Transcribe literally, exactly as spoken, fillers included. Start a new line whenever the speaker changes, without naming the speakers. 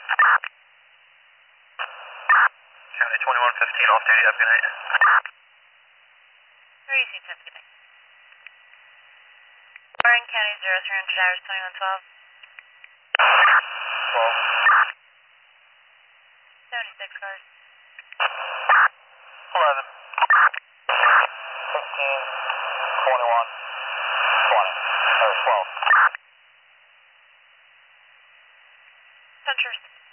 County twenty-one fifteen off duty, have a good night.
Where are you seeing Good night. Orange County zero three hundred hours twenty-one twelve.
twelve.
seventy-six cars.
eleven. fifteen. twenty-one. twenty. Or twelve.
Centers.